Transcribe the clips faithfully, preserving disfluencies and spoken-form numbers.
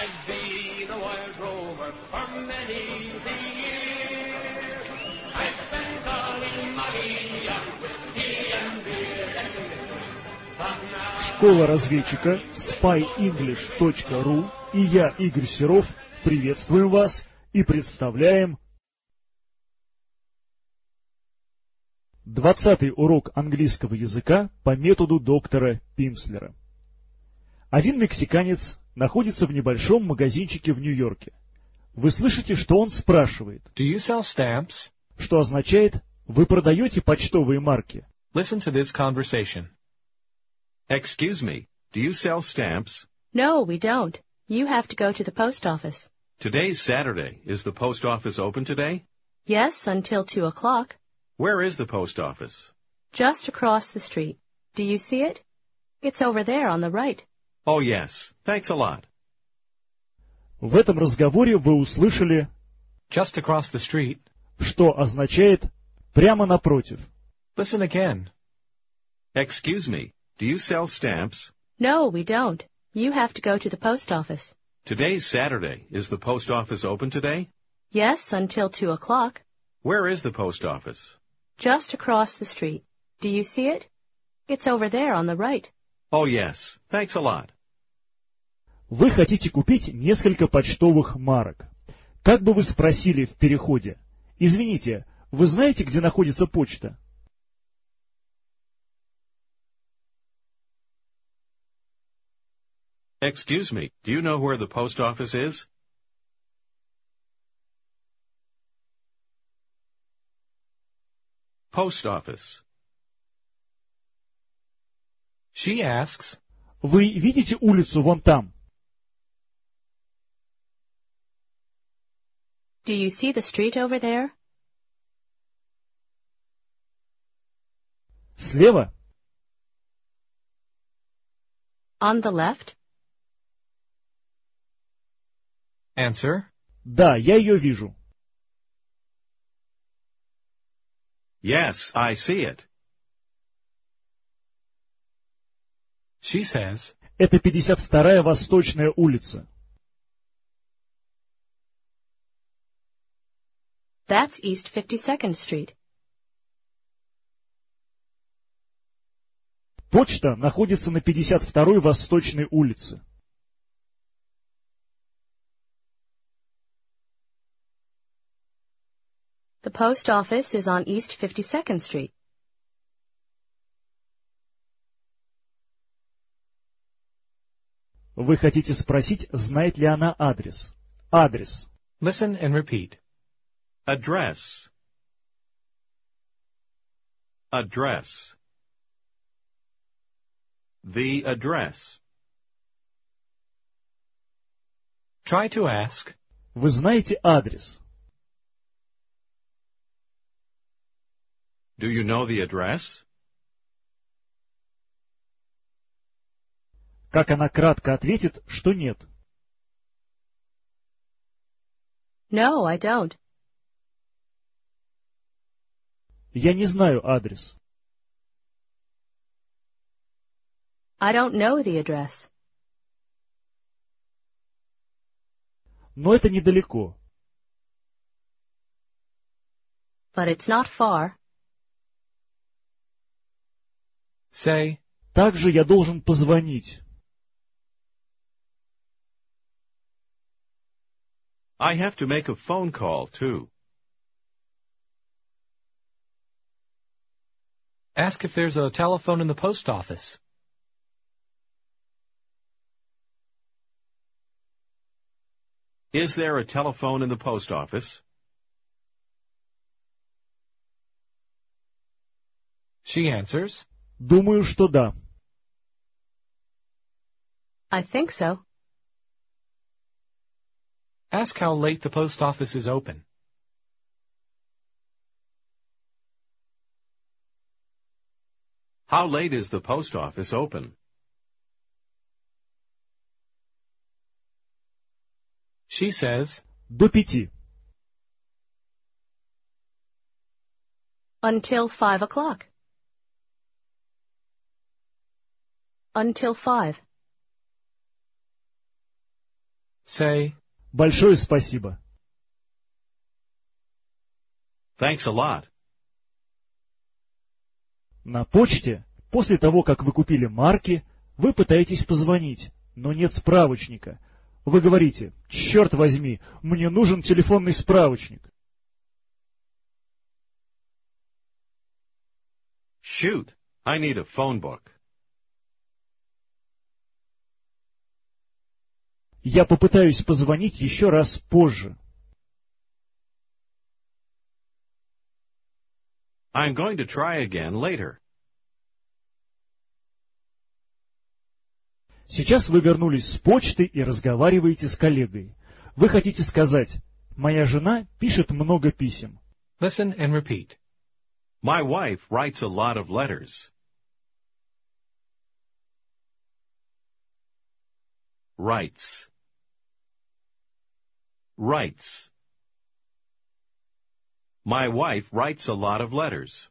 I've been a wild rover for many a year. I've spent all in money on whiskey and beer. That's a listen. Школа разведчика спай инглиш точка ру и я, Игорь Серов, приветствуем вас и представляем двадцатый урок английского языка по методу доктора Пимслера. Один мексиканец находится в небольшом магазинчике в Нью-Йорке. Вы слышите, что он спрашивает, Do you sell stamps? Что означает «Вы продаете почтовые марки?» Listen to this conversation. Excuse me, do you sell stamps? No, we don't. You have to go to the post office. Today's Saturday. Is the post office open today? Yes, until two o'clock. Where is the post office? Just across the street. Do you see it? It's over there on the right. Oh, yes. Thanks a lot. В этом разговоре вы услышали, Just across the street. что означает «прямо напротив». Listen again. Excuse me, do you sell stamps? No, we don't. You have to go to the post office. Today's Saturday. Is the post office open today? Yes, until two o'clock. Where is the post office? Just across the street. Do you see it? It's over there on the right. Oh, yes. Thanks a lot. Вы хотите купить несколько почтовых марок. Как бы вы спросили в переходе, «Извините, вы знаете, где находится почта?» Excuse me, do you know where the post office is? Post office. She asks, Вы видите улицу вон там? Do you see the street over there? Слева? On the left? Answer. Да, я ее вижу. Yes, I see it. She says, Это пятьдесят вторая Восточная улица. That's East fifty-second Street. Почта находится на пятьдесят второй Восточной улице. The post office is on East fifty-second Street. Вы хотите спросить, знает ли она адрес? Адрес. listen and repeat. Address. Address. The address. Try to ask, Вы знаете адрес? Do you know the address? Как она кратко ответит, что нет. No, I don't. Я не знаю адрес. I don't know the address. Но это недалеко. But it's not far. say, Также я должен позвонить. I have to make a phone call, too. ask if there's a telephone in the post office. Is there a telephone in the post office? She answers, Думаю, что да. I think so. ask how late the post office is open. How late is the post office open? She says, До пяти. Until five o'clock. Until five. Say, Большое спасибо. Thanks a lot. На почте, после того, как вы купили марки, вы пытаетесь позвонить, но нет справочника. Вы говорите: «Черт возьми, мне нужен телефонный справочник». Shoot, I need a phone book. Я попытаюсь позвонить еще раз позже. I'm going to try again later. Сейчас вы вернулись с почты и разговариваете с коллегой. Вы хотите сказать: «Моя жена пишет много писем». listen and repeat. My wife writes a lot of letters. Writes. Writes. My wife writes a lot of letters.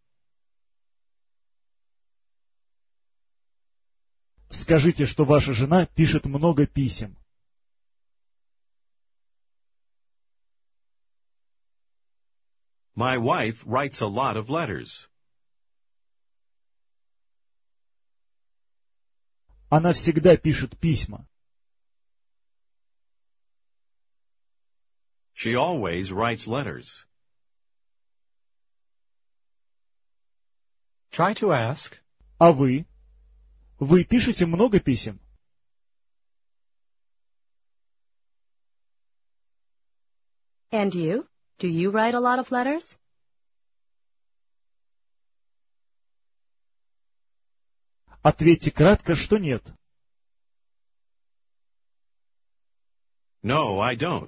Скажите, что ваша жена пишет много писем. My wife writes a lot of letters. Она всегда пишет письма. She always writes letters. Try to ask, А вы? Вы пишете много писем? And you? Do you write a lot of letters? Ответьте кратко, что нет. No, I don't.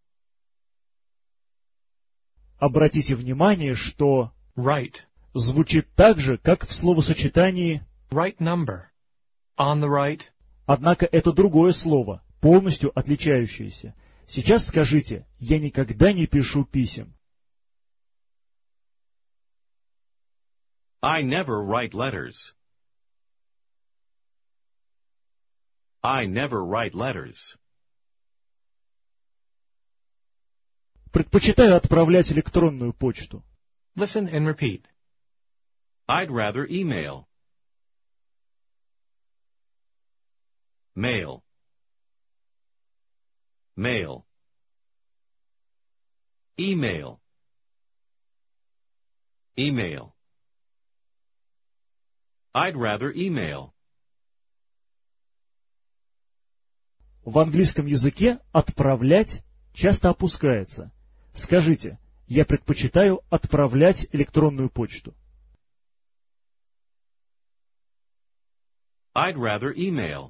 Обратите внимание, что right, звучит так же, как в словосочетании, right number. On the right, однако это другое слово, полностью отличающееся. Сейчас скажите: «Я никогда не пишу писем». I never write letters. I never write letters. Предпочитаю отправлять электронную почту. listen and repeat. I'd rather email. Mail. Mail. Email. Email. I'd rather email. В английском языке «отправлять» часто опускается. Скажите: «Я предпочитаю отправлять электронную почту». I'd rather email.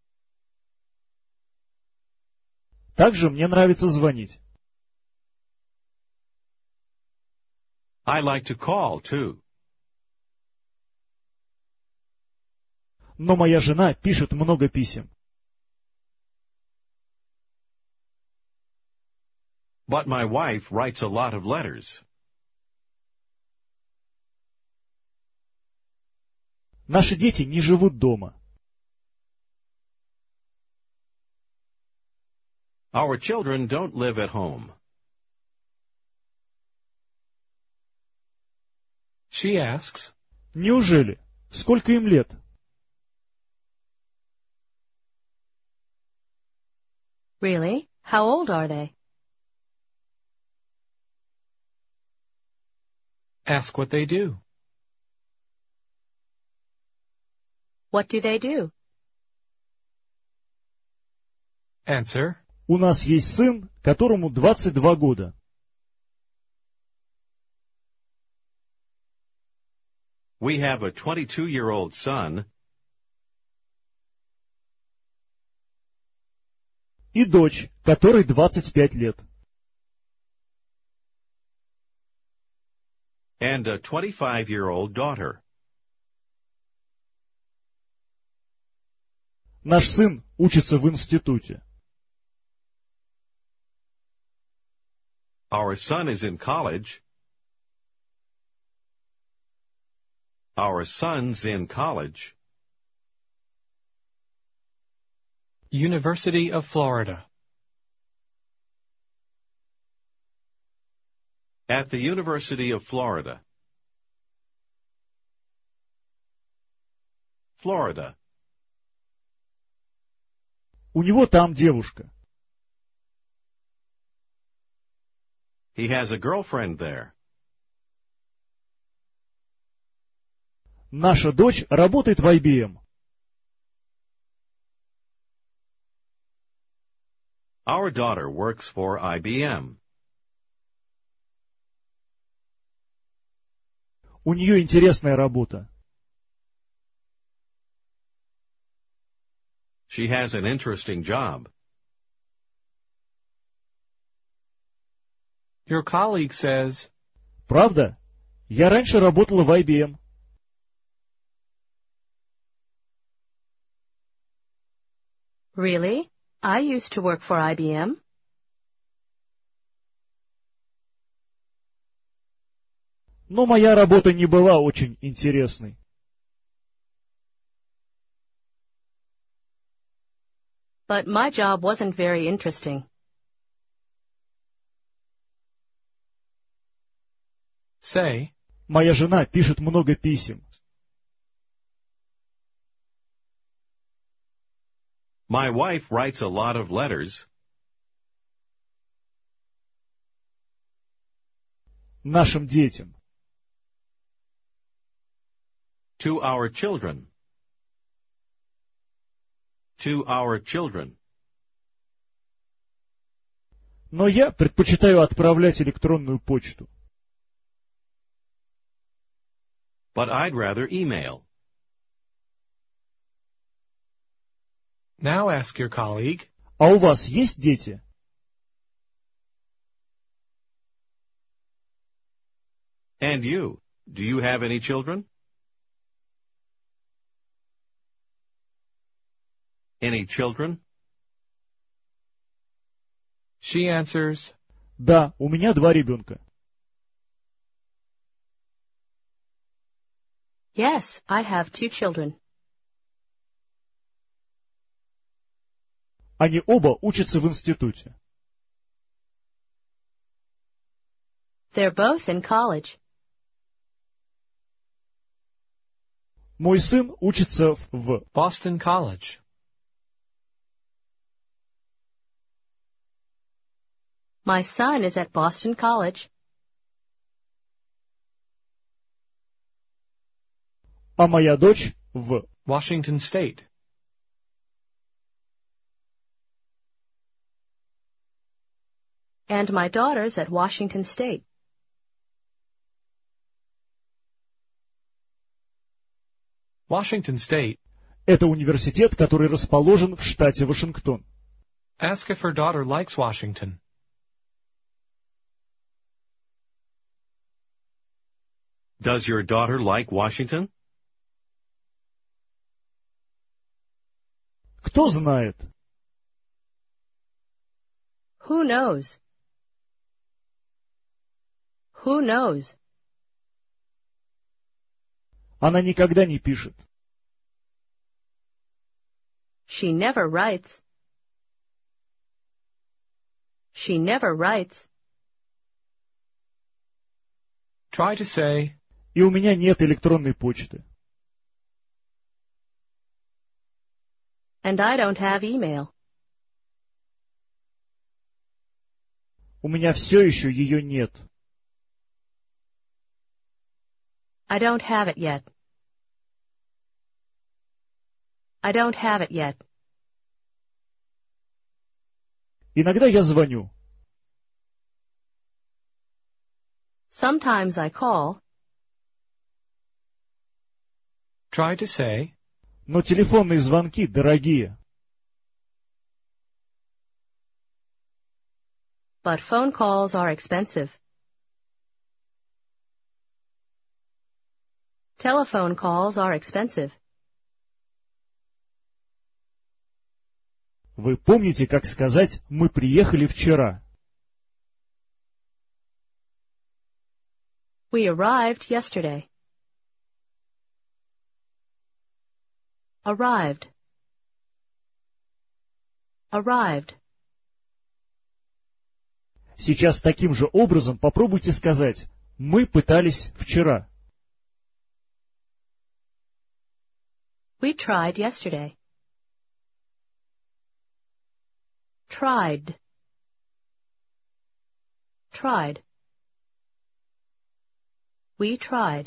Также мне нравится звонить. I like to call, too. Но моя жена пишет много писем. But my wife writes a lot of letters. Наши дети не живут дома. Our children don't live at home. She asks, Неужели? Сколько им лет? Really? How old are they? ask what they do. What do they do? Answer, У нас есть сын, которому двадцать два года. We have a twenty-two-year-old son И дочь, которой двадцать пять лет. and a twenty-five-year-old daughter. Наш сын учится в институте. Our son is in college. Our son's in college. University of Florida. At the University of Florida. Florida. У него там девушка. He has a girlfriend there. Наша дочь работает в ай би эм. Our daughter works for I B M. У нее интересная работа. She has an interesting job. Your colleague says, Правда? Я раньше работала в ай би эм. Really? I used to work for I B M. Но моя работа не была очень интересной. But my job wasn't very interesting. say, Моя жена пишет много писем. My wife writes a lot of letters. Нашим детям. To our children. To our children. Но я предпочитаю отправлять электронную почту. But I'd rather email. now ask your colleague, А у вас есть дети? And you, do you have any children? Any children? she answers, Да, у меня два ребенка. Yes, I have two children. Они оба учатся в институте. They're both in college. Мой сын учится в... в. Boston College. My son is at Boston College. А моя дочь в... Washington State. And my daughter's at Washington State. Washington State. Это университет, который расположен в штате Вашингтон. Ask if her daughter likes Washington. Does your daughter like Washington? Кто знает? Who knows? Who knows? Она никогда не пишет. She never writes. She never writes. Try to say, И у меня нет электронной почты. And I don't have email. У меня все еще ее нет. I don't have it yet. I don't have it yet. Иногда я звоню. Sometimes I call. try to say, Но телефонные звонки дорогие. But phone calls are expensive. Telephone calls are expensive. Вы помните, как сказать «мы приехали вчера»? We arrived yesterday. Arrived. Arrived. Сейчас таким же образом попробуйте сказать «Мы пытались вчера». We tried yesterday. Tried. Tried. We tried.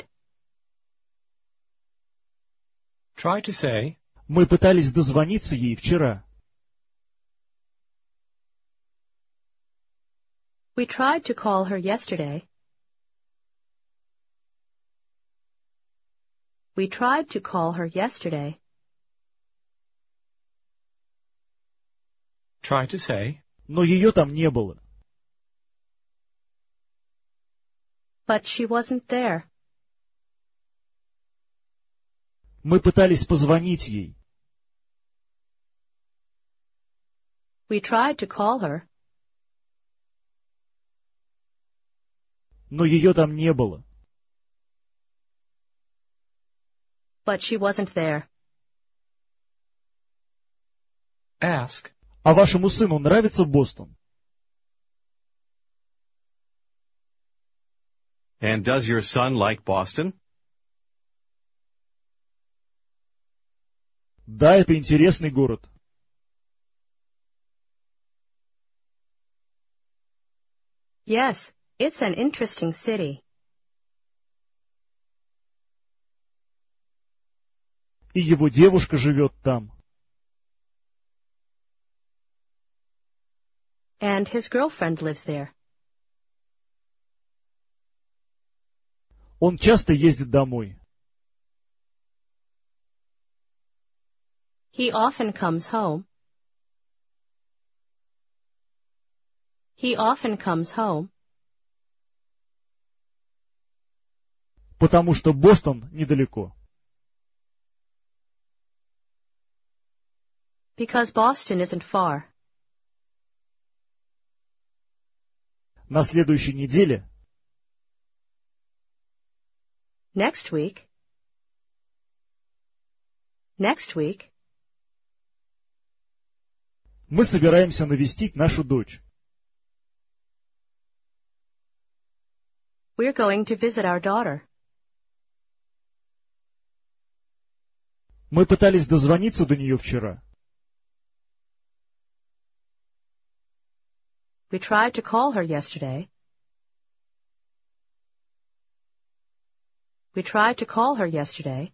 Try to say, Мы пытались дозвониться ей вчера. We tried to call her yesterday. We tried to call her yesterday. try to say, Но ее там не было. But she wasn't there. Мы пытались позвонить ей. We tried to call her. Но ее там не было. But she wasn't there. ask, А вашему сыну нравится Бостон? And does your son like Boston? Да, это интересный город. Yes, it's an interesting city. И его девушка живет там. And his girlfriend lives there. Он часто ездит домой. He often comes home. He often comes home. Потому что Бостон недалеко. Because Boston isn't far. На следующей неделе Next week. Next week. мы собираемся навестить нашу дочь. We're going to visit our daughter. Мы пытались дозвониться до нее вчера. We tried to call her yesterday. We tried to call her yesterday.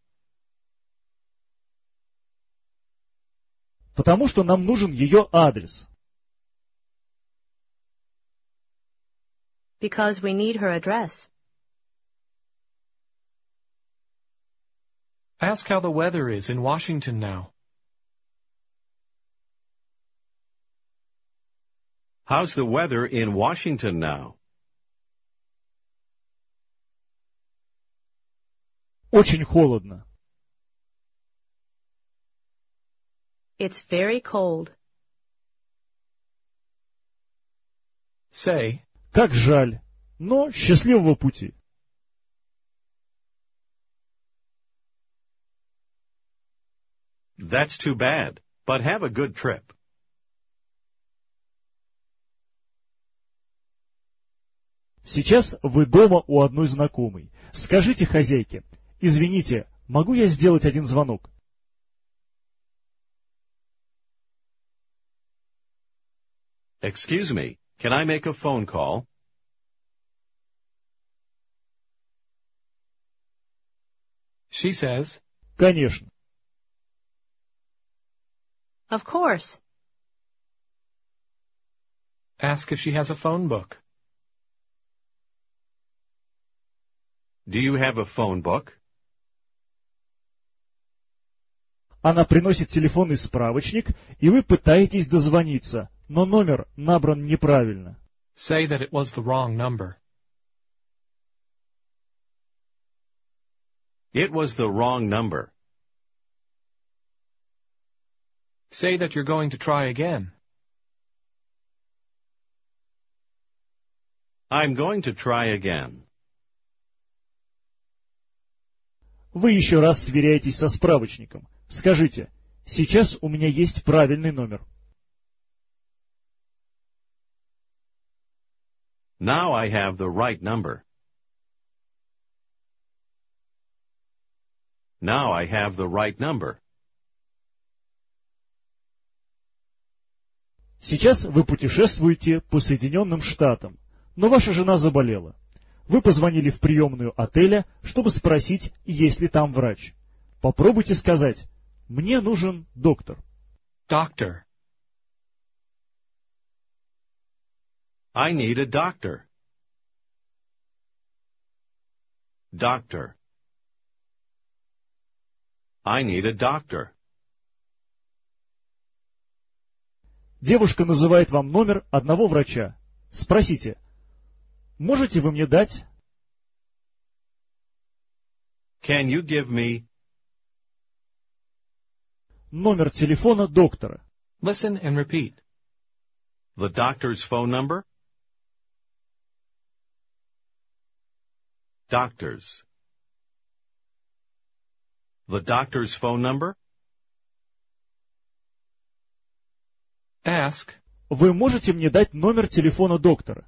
Потому что нам нужен ее адрес. Because we need her address. ask how the weather is in Washington now. How's the weather in Washington now? Очень холодно. It's very cold. Say, Как жаль, но счастливого пути. That's too bad, but have a good trip. Сейчас вы дома у одной знакомой. Скажите хозяйке: «Извините, могу я сделать один звонок?» Excuse me, can I make a phone call? she says, Конечно. Of course. ask if she has a phone book. Do you have a phone book? Она приносит телефонный справочник, и вы пытаетесь дозвониться, но номер набран неправильно. Say that it was the wrong number. It was the wrong number. Say that you're going to try again. I'm going to try again. Вы еще раз сверяетесь со справочником. Скажите: «Сейчас у меня есть правильный номер». Now I have the right number. Now I have the right number. Сейчас вы путешествуете по Соединенным Штатам, но ваша жена заболела. Вы позвонили в приемную отеля, чтобы спросить, есть ли там врач. Попробуйте сказать: «Мне нужен доктор». Doctor. I need a doctor. Doctor. I need a doctor. Девушка называет вам номер одного врача. Спросите: «Можете вы мне дать?» Can you give me Номер телефона доктора. Listen and repeat. the doctor's phone number? Doctors. The doctor's phone number? Ask, Вы можете мне дать номер телефона доктора?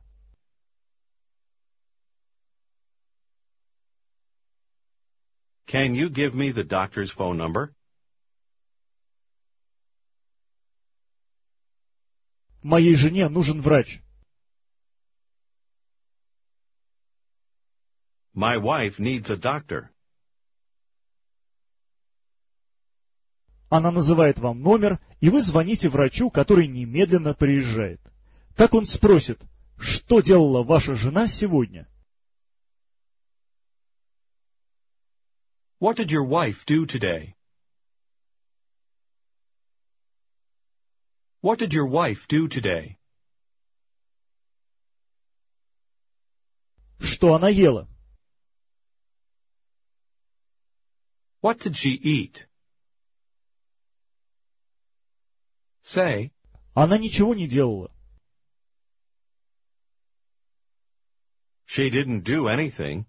Can you give me the doctor's phone number? Моей жене нужен врач. My wife needs a doctor. Она называет вам номер, и вы звоните врачу, который немедленно приезжает. Как он спросит: «Что делала ваша жена сегодня?» what did your wife do today? What did your wife do today? Что она ела? What did she eat? Say, Она ничего не делала. She didn't do anything.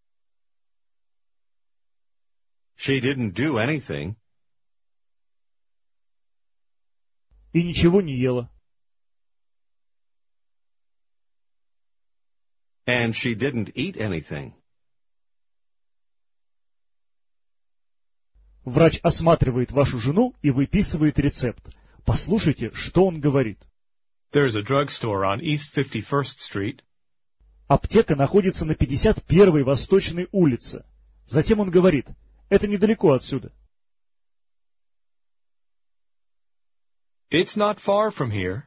She didn't do anything. И ничего не ела. And she didn't eat anything. Врач осматривает вашу жену и выписывает рецепт. Послушайте, что он говорит. there's a drugstore on East fifty-first Street. Аптека находится на пятьдесят первой Восточной улице. Затем он говорит: это недалеко отсюда. It's not far from here.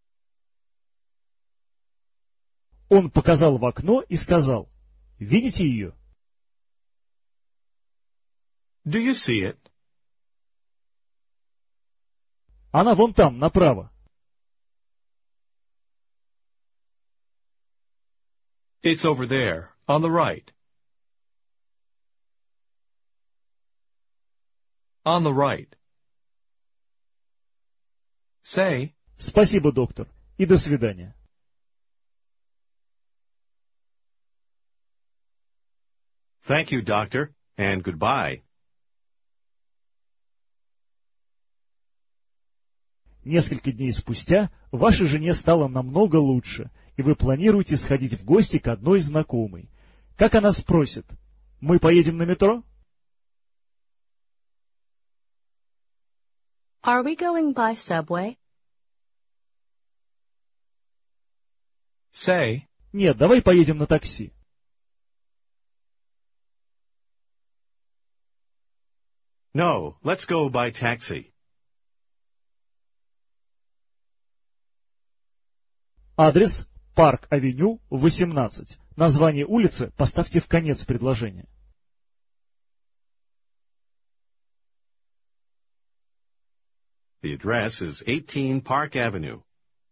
Он показал в окно и сказал: видите ее? Do you see it? Она вон там, направо. It's over there, on the right. On the right. Say, Спасибо, доктор, и до свидания. Thank you, doctor, and goodbye. Несколько дней спустя вашей жене стало намного лучше, и вы планируете сходить в гости к одной знакомой. Как она спросит: мы поедем на метро? Are we going by subway? say, Нет, давай поедем на такси. No, let's go by taxi. Адрес: Парк-авеню, восемнадцать. Название улицы поставьте в конец предложения. The address is eighteen Park Avenue.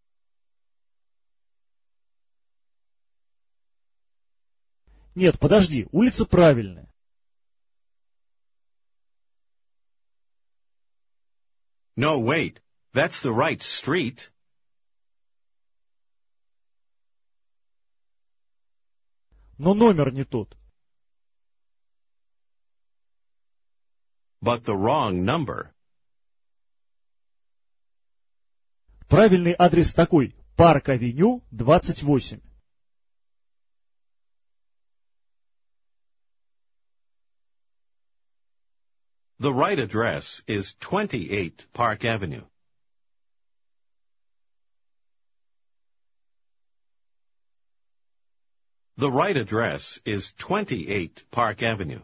Нет, подожди, улица правильная. No, wait. That's the right street. Но номер не тот. But the wrong number. Правильный адрес такой: Парк-авеню, двадцать восемь. The right address is twenty-eight Park Avenue. The right address is twenty-eight Park Avenue.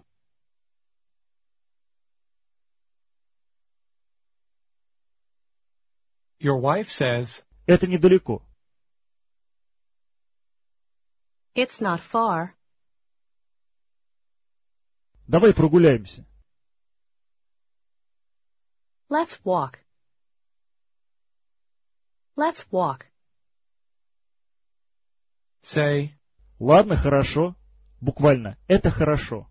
Your wife says, Это недалеко. It's not far. Давай прогуляемся. Let's walk. Let's walk. say, Ладно, хорошо. Буквально, это хорошо.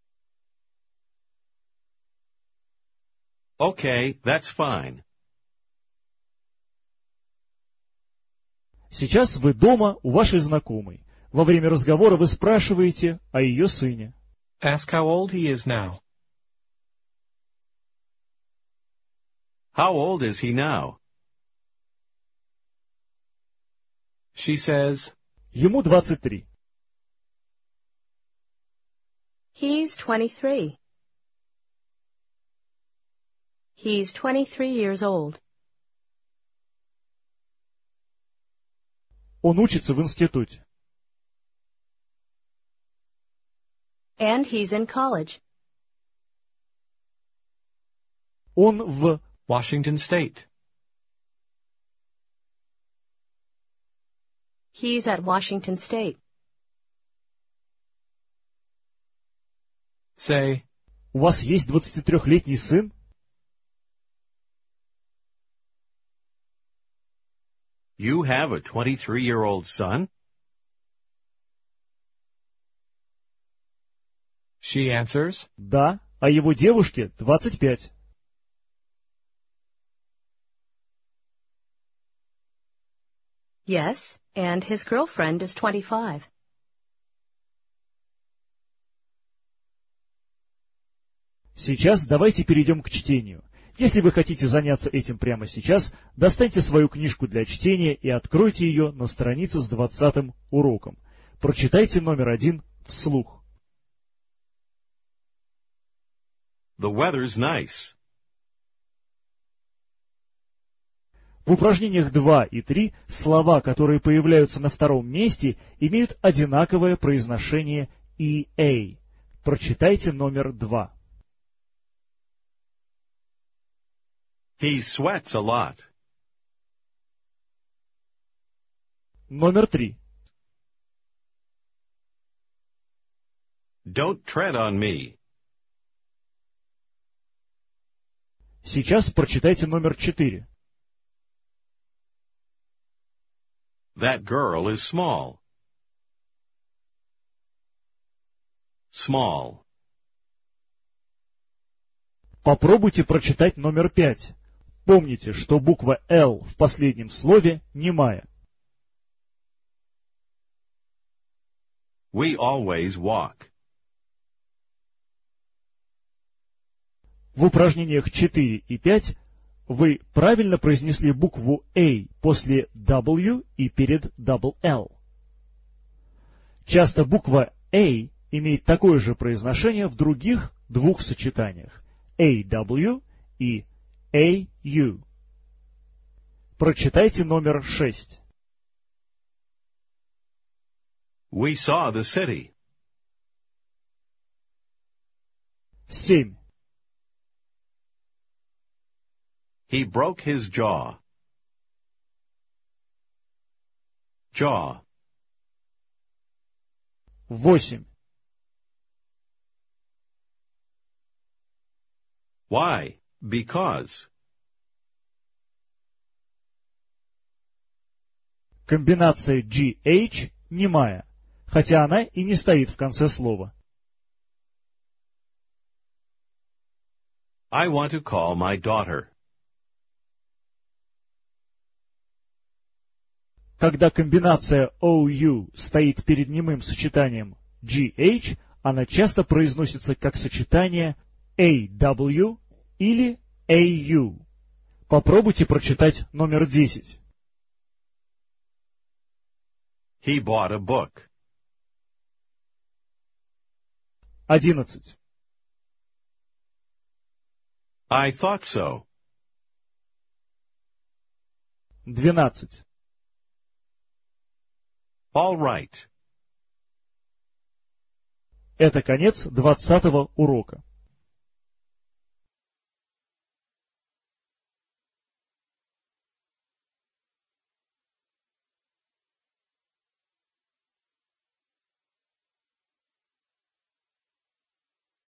Okay, that's fine. Сейчас вы дома у вашей знакомой. Во время разговора вы спрашиваете о ее сыне. ask how old he is now. How old is he now? She says, Ему двадцать три. He's twenty-three. He's twenty-three years old. Он учится в институте. And he's in college. Он в... Washington State. He's at Washington State. Say, У вас есть двадцатитрёхлетний сын? You have a twenty-three-year-old son? she answers, Да, а его девушке двадцать пять. Yes, and his girlfriend is twenty-five. Сейчас давайте перейдем к чтению. Если вы хотите заняться этим прямо сейчас, достаньте свою книжку для чтения и откройте ее на странице с двадцатым уроком. Прочитайте номер один вслух. The weather's nice. В упражнениях два и три слова, которые появляются на втором месте, имеют одинаковое произношение и «a». Прочитайте номер два. He sweats a lot. Номер три. Don't tread on me. Сейчас прочитайте номер четыре. That girl is small. Small. Попробуйте прочитать номер пять. Помните, что буква «Л» в последнем слове немая. We always walk. В упражнениях четыре и пять вы правильно произнесли букву «A» после «W» и перед «double L». Часто буква «A» имеет такое же произношение в других двух сочетаниях «A W» и «A U». Прочитайте номер шесть. We saw the city. семь. He broke his jaw. Jaw. восемь. Why? Because. Комбинация G H немая, хотя она и не стоит в конце слова. I want to call my daughter. Когда комбинация O U стоит перед немым сочетанием G H, она часто произносится как сочетание A W или A U. Попробуйте прочитать номер десять. He bought a book. одиннадцать. I thought so. двенадцать. All right. Это конец двадцатого урока.